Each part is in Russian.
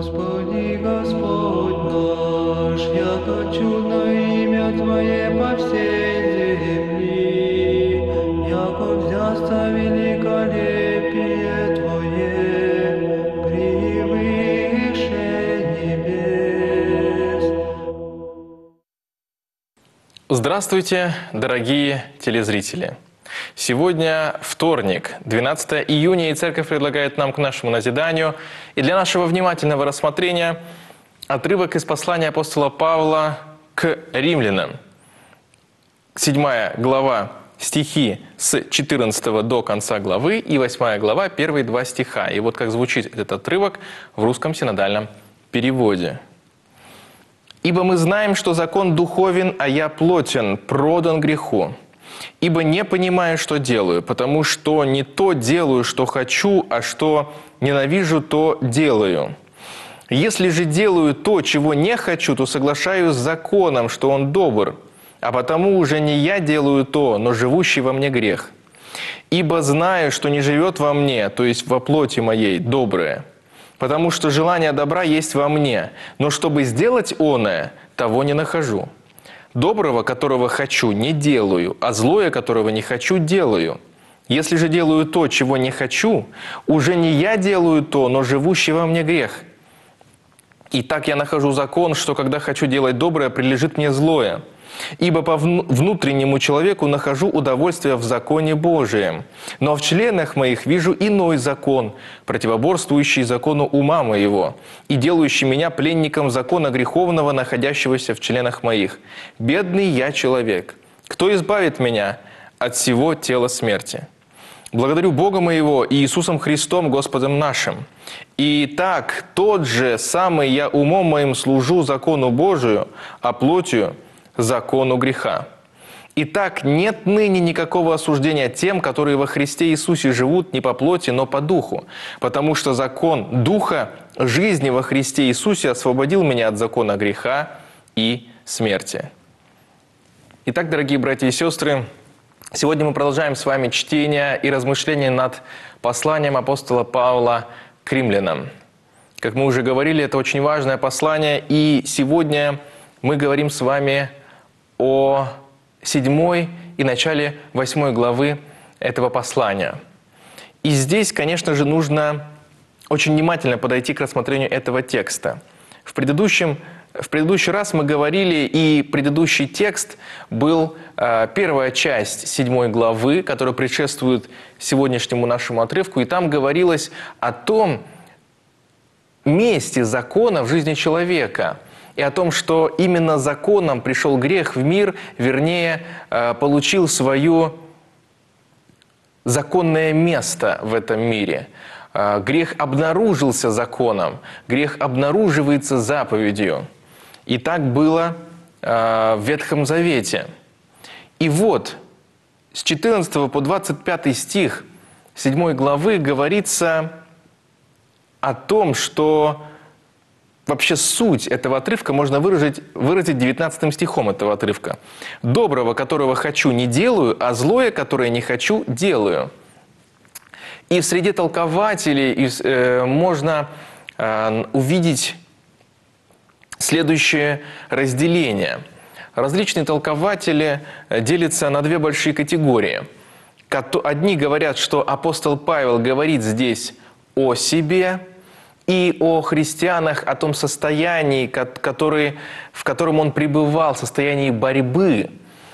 Господи, Господь наш, яко чудно имя Твое по всей земли, яко взясться великолепие Твое превыше небес. Здравствуйте, дорогие телезрители! Сегодня вторник, 12 июня, и Церковь предлагает нам к нашему назиданию и для нашего внимательного рассмотрения отрывок из послания апостола Павла к римлянам. 7 глава, стихи с 14 до конца главы и 8 глава, первые 2 стиха. И вот как звучит этот отрывок в русском синодальном переводе. «Ибо мы знаем, что закон духовен, а я плотен, продан греху. Ибо не понимаю, что делаю, потому что не то делаю, что хочу, а что ненавижу, то делаю. Если же делаю то, чего не хочу, то соглашаюсь с законом, что он добр, а потому уже не я делаю то, но живущий во мне грех. Ибо знаю, что не живет во мне, то есть во плоти моей, доброе, потому что желание добра есть во мне, но чтобы сделать оное, того не нахожу. Доброго, которого хочу, не делаю, а злое, которого не хочу, делаю. Если же делаю то, чего не хочу, уже не я делаю то, но живущий во мне грех. И так я нахожу закон, что когда хочу делать доброе, прилежит мне злое. Ибо по внутреннему человеку нахожу удовольствие в законе Божием. Но в членах моих вижу иной закон, противоборствующий закону ума моего, и делающий меня пленником закона греховного, находящегося в членах моих. Бедный я человек! Кто избавит меня от всего тела смерти? Благодарю Бога моего и Иисусом Христом, Господом нашим. И так тот же самый я умом моим служу закону Божию, а плотью закону греха. Итак, нет ныне никакого осуждения тем, которые во Христе Иисусе живут не по плоти, но по духу, потому что закон духа жизни во Христе Иисусе освободил меня от закона греха и смерти». Итак, дорогие братья и сестры, сегодня мы продолжаем с вами чтение и размышления над посланием апостола Павла к римлянам. Как мы уже говорили, это очень важное послание, и сегодня мы говорим с вами о 7 и начале 8 главы этого послания. И здесь, конечно же, нужно очень внимательно подойти к рассмотрению этого текста. В предыдущий раз мы говорили, и предыдущий текст был первая часть 7 главы, которая предшествует сегодняшнему нашему отрывку, и там говорилось о том месте закона в жизни человека, и о том, что именно законом пришел грех в мир, вернее, получил свое законное место в этом мире. Грех обнаружился законом, грех обнаруживается заповедью. И так было в Ветхом Завете. И вот с 14 по 25 стих 7 главы говорится о том, что вообще суть этого отрывка можно выразить 19 стихом этого отрывка. «Доброго, которого хочу, не делаю, а злое, которое не хочу, делаю». И в среде толкователей можно увидеть следующее разделение. Различные толкователи делятся на 2 большие категории. Одни говорят, что апостол Павел говорит здесь о себе и о христианах, о том состоянии, в котором он пребывал, состоянии борьбы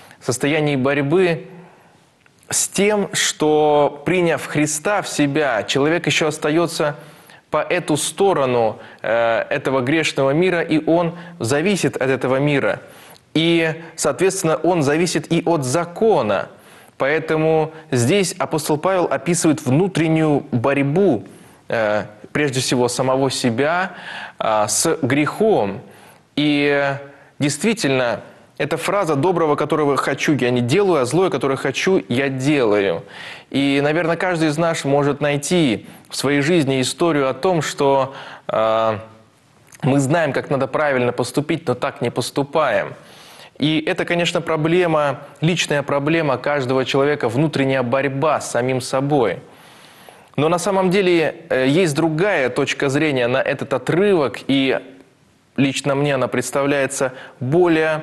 с тем, что, приняв Христа в себя, человек еще остается по эту сторону этого грешного мира, и он зависит от этого мира. И, соответственно, он зависит и от закона. Поэтому здесь апостол Павел описывает внутреннюю борьбу, прежде всего, самого себя с грехом. И действительно, эта фраза «доброго, которого хочу, я не делаю, а злое, которое хочу, я делаю». И, наверное, каждый из нас может найти в своей жизни историю о том, что мы знаем, как надо правильно поступить, но так не поступаем. И это, конечно, проблема, личная проблема каждого человека, внутренняя борьба с самим собой. Но на самом деле есть другая точка зрения на этот отрывок, и лично мне она представляется более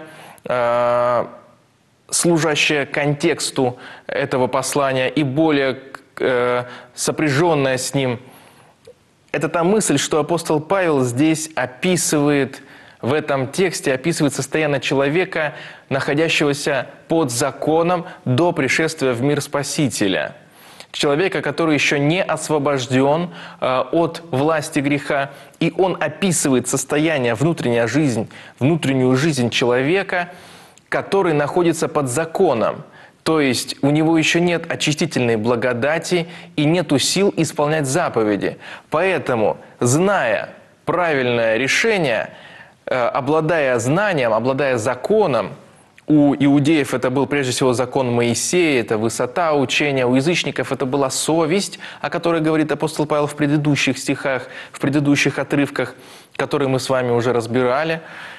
служащая контексту этого послания и более сопряженная с ним. Это та мысль, что апостол Павел здесь описывает, в этом тексте описывает состояние человека, находящегося под законом до пришествия в мир Спасителя. Человека, который еще не освобожден от власти греха, и он описывает состояние, внутреннюю жизнь человека, который находится под законом. То есть у него еще нет очистительной благодати и нету сил исполнять заповеди. Поэтому, зная правильное решение, обладая знанием, обладая законом, у иудеев это был прежде всего закон Моисея, это высота учения, у язычников это была совесть, о которой говорит апостол Павел в предыдущих стихах, в предыдущих отрывках, которые мы с вами уже разбирали.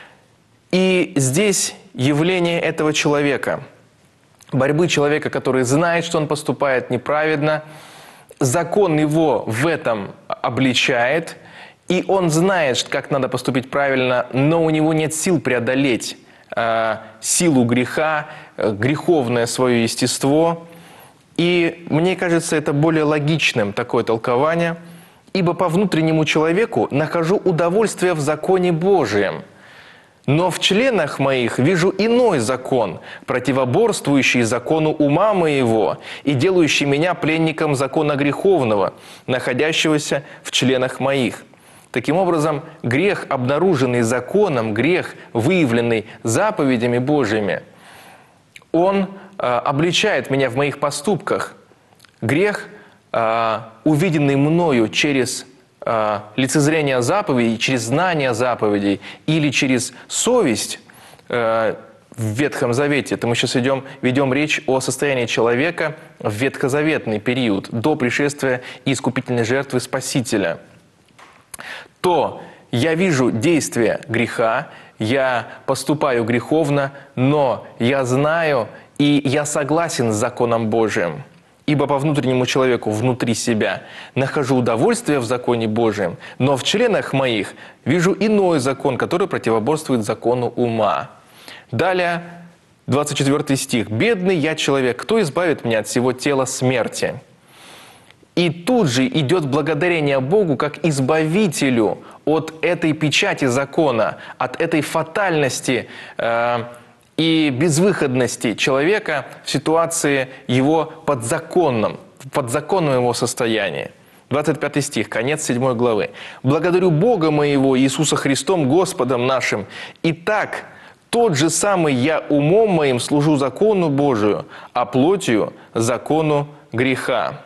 И здесь явление этого человека, борьбы человека, который знает, что он поступает неправедно, закон его в этом обличает, и он знает, как надо поступить правильно, но у него нет сил преодолеть силу греха, греховное свое естество. И мне кажется, это более логичным такое толкование, ибо по внутреннему человеку нахожу удовольствие в законе Божием. Но в членах моих вижу иной закон, противоборствующий закону ума моего и делающий меня пленником закона греховного, находящегося в членах моих. Таким образом, грех, обнаруженный законом, грех, выявленный заповедями Божьими, он обличает меня в моих поступках. Грех, увиденный мною через лицезрение заповедей, через знание заповедей или через совесть в Ветхом Завете. Это мы сейчас ведем речь о состоянии человека в ветхозаветный период, до пришествия и искупительной жертвы Спасителя. То я вижу действие греха, я поступаю греховно, но я знаю и я согласен с законом Божиим. Ибо по внутреннему человеку внутри себя нахожу удовольствие в законе Божьем, но в членах моих вижу иной закон, который противоборствует закону ума. Далее, 24 стих. «Бедный я человек, кто избавит меня от всего тела смерти?» И тут же идет благодарение Богу как избавителю от этой печати закона, от этой фатальности и безвыходности человека в ситуации его подзаконном его состоянии. 25 стих, конец 7 главы. «Благодарю Бога моего, Иисуса Христом, Господом нашим. Итак, тот же самый я умом моим служу закону Божию, а плотью закону греха».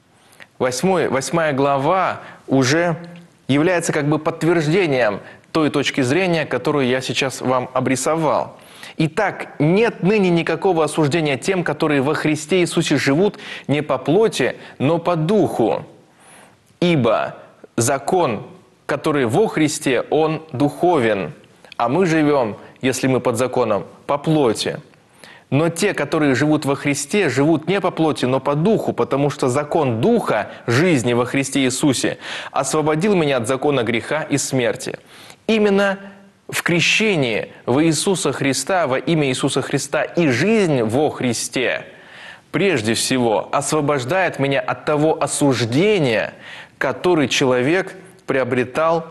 8 глава уже является как бы подтверждением той точки зрения, которую я сейчас вам обрисовал. Итак, нет ныне никакого осуждения тем, которые во Христе Иисусе живут не по плоти, но по духу. Ибо закон, который во Христе, он духовен, а мы живем, если мы под законом, по плоти. Но те, которые живут во Христе, живут не по плоти, но по духу, потому что закон духа жизни во Христе Иисусе освободил меня от закона греха и смерти. Именно в крещении во Иисуса Христа, во имя Иисуса Христа и жизнь во Христе, прежде всего, освобождает меня от того осуждения, который человек приобретал,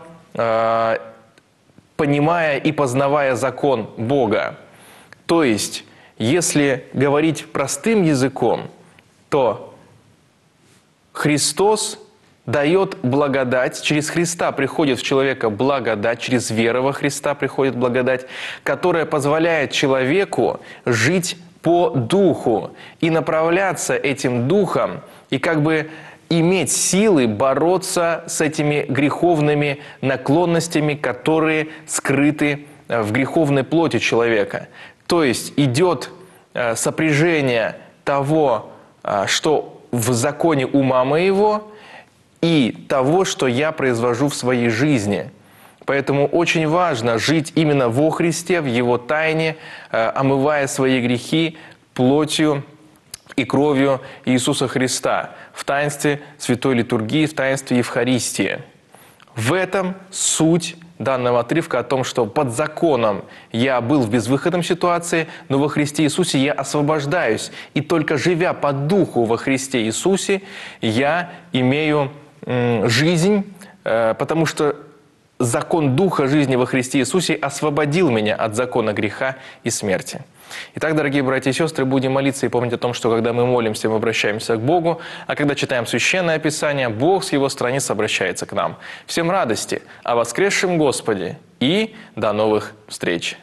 понимая и познавая закон Бога. То есть, если говорить простым языком, то Христос дает благодать, через Христа приходит в человека благодать, через веру во Христа приходит благодать, которая позволяет человеку жить по духу и направляться этим духом, и как бы иметь силы бороться с этими греховными наклонностями, которые скрыты в греховной плоти человека. То есть идет сопряжение того, что в законе ума моего, и того, что я произвожу в своей жизни. Поэтому очень важно жить именно во Христе, в Его тайне, омывая свои грехи плотью и кровью Иисуса Христа в таинстве Святой Литургии, в таинстве Евхаристии. В этом суть данного отрывка о том, что под законом я был в безвыходной ситуации, но во Христе Иисусе я освобождаюсь. И только живя по духу во Христе Иисусе, я имею жизнь, потому что закон духа жизни во Христе Иисусе освободил меня от закона греха и смерти. Итак, дорогие братья и сестры, будем молиться и помнить о том, что когда мы молимся, мы обращаемся к Богу, а когда читаем Священное Писание, Бог с Его страниц обращается к нам. Всем радости о воскресшем Господе и до новых встреч!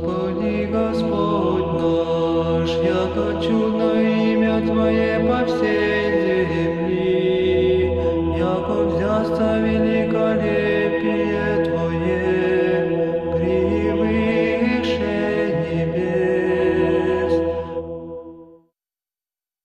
Господи, Господь наш, яко чудно имя Твое по всей